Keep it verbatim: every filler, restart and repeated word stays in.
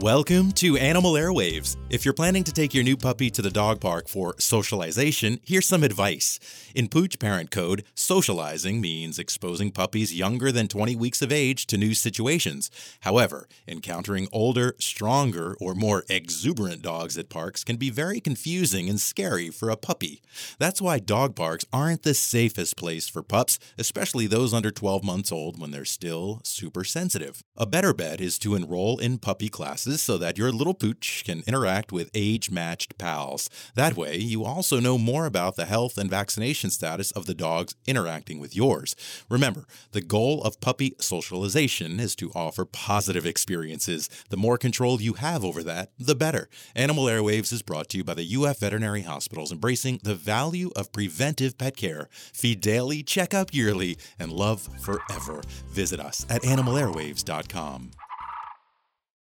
Welcome to Animal Airwaves. If you're planning to take your new puppy to the dog park for socialization, here's some advice. In Pooch Parent Code, socializing means exposing puppies younger than twenty weeks of age to new situations. However, encountering older, stronger, or more exuberant dogs at parks can be very confusing and scary for a puppy. That's why dog parks aren't the safest place for pups, especially those under twelve months old when they're still super sensitive. A better bet is to enroll in puppy classes so that your little pooch can interact with age-matched pals. That way, you also know more about the health and vaccination status of the dogs interacting with yours. Remember, the goal of puppy socialization is to offer positive experiences. The more control you have over that, the better. Animal Airwaves is brought to you by the U F Veterinary Hospitals, embracing the value of preventive pet care. Feed daily, check up yearly, and love forever. Visit us at animal airwaves dot com.